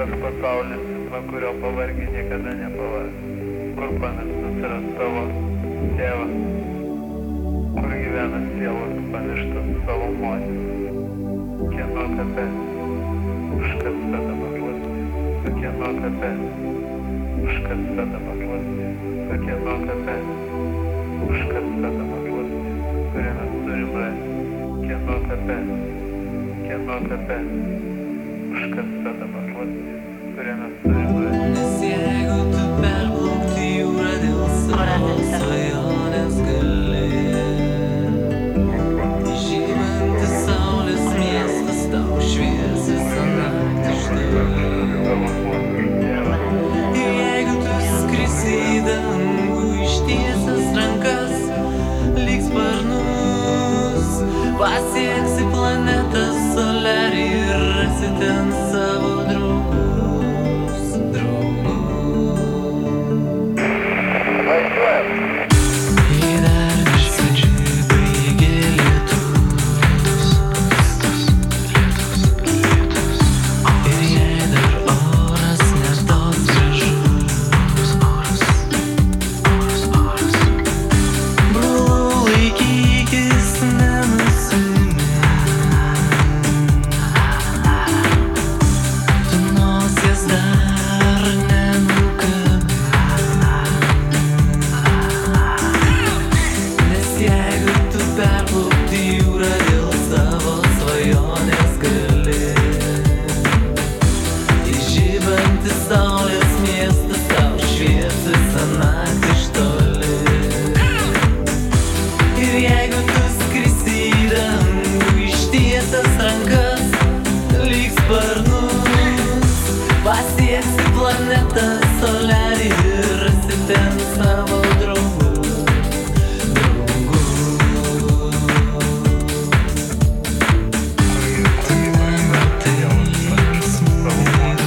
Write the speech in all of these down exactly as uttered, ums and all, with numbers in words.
toks pasaulis, nuo kurio pavargi niekada nepavargi. Kur pamirštas yra tavo tėvas, kur gyvena sielos pamirštas savo motiną. Kieno kape užkasta paslaptis, su kieno kape užkasta paslaptis, su kieno kape užkasta paslaptis, kurią mes turim rasti. Kieno kape, kieno kape užkasta paslaptis, kurią mes turim rasti. Nes jeigu tu perplaukti jūrą dėl savo svajonės gali, žymantis saulės miestas tau švies visą naktį iš toli. Ir jeigu tu skrisi į dangų ištiesęs rankas, lyg sparnus, pasieksi planetą Soliarį ir rasi ten savo draugus, draugus. Jei dar nesibaigė lietus, ir jei dar oras ne toks gražus, brolau, laikykis, nenusimink. Tu nosies dar nenukabink. Nes jeigu tu perplaukti jūrą dėl savo svajonės gali, įžibantis saulės miestas tau švies visą naktį iš toli. Ir jeigu tu skrisi į dangų ištiesęs rankas, lyg sparnus, pasieksi planetą Soliarį ir rasi ten savo draugus, draugus. Tu nematai smūgių,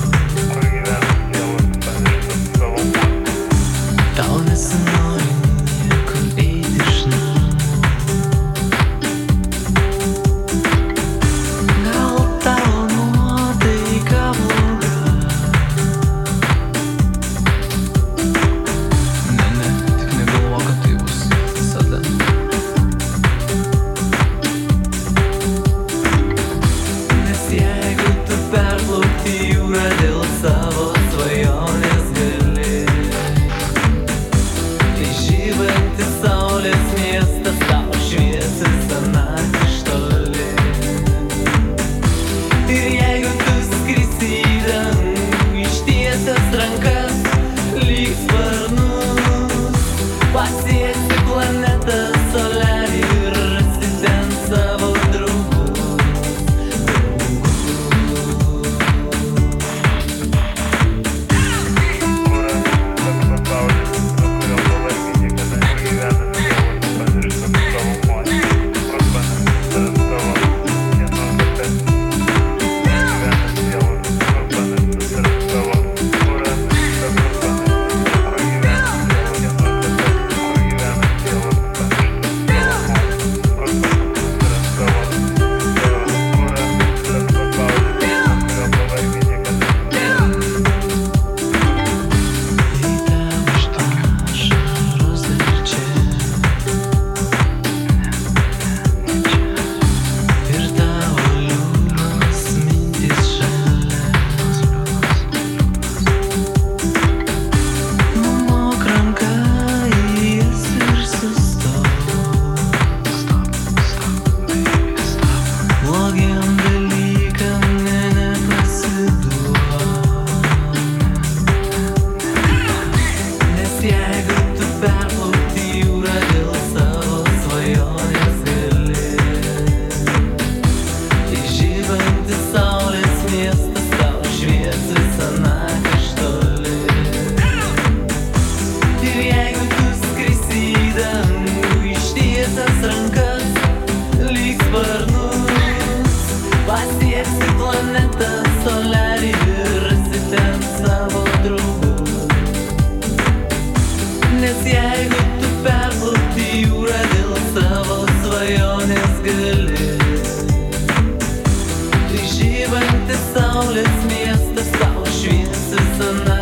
tau nesinori niekur eiti iš namų. Gal tavo nuotaika bloga? Ne, ne, tik negalvok, kad tai bus visada. Nes jeigu tu perplaukti jūrą dėl savo svajonės gali, įžibantis saulės miestas tau švies visą naktį iš toli. Ir jeigu tu skrisi į dangų ištiesęs rankas, lyg sparnus, pasieksi planetą Soliarį ir rasi ten savo draugus, draugus. Nes jeigu tu perplaukti jūrą dėl savo svajonės gali, tai žybantis saulės miestas miestas tavo šviesias naktį.